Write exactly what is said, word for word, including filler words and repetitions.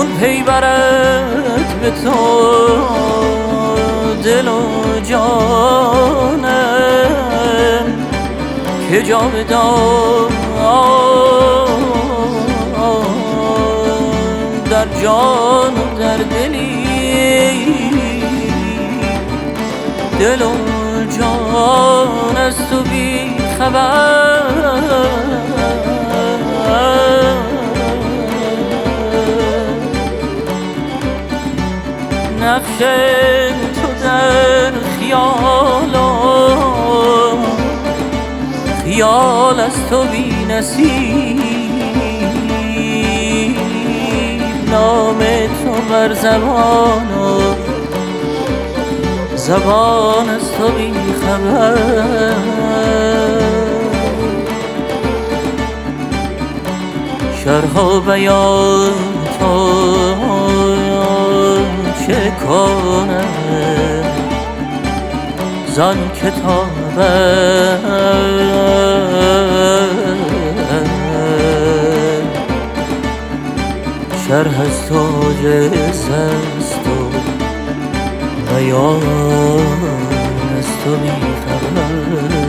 پی برد به تو دل و جانم که جاودان در جان و در دلی، دل و جان از تو بی خبر. نقش تو در خیالم، خیال از تو بی نصیب، نام تو بر زبان و زبان از تو بی خبر. شرح و بیان تو چه کنم زان کتابم، شرح از تو جز است و بیان از تو بی خبر.